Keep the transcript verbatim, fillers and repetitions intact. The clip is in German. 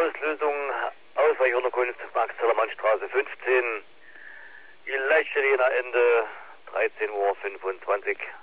Auslösung Ausweichunterkunft Max Zellermannstraße fünfzehn. Die Leitstelle Jena Ende dreizehn Uhr fünfundzwanzig.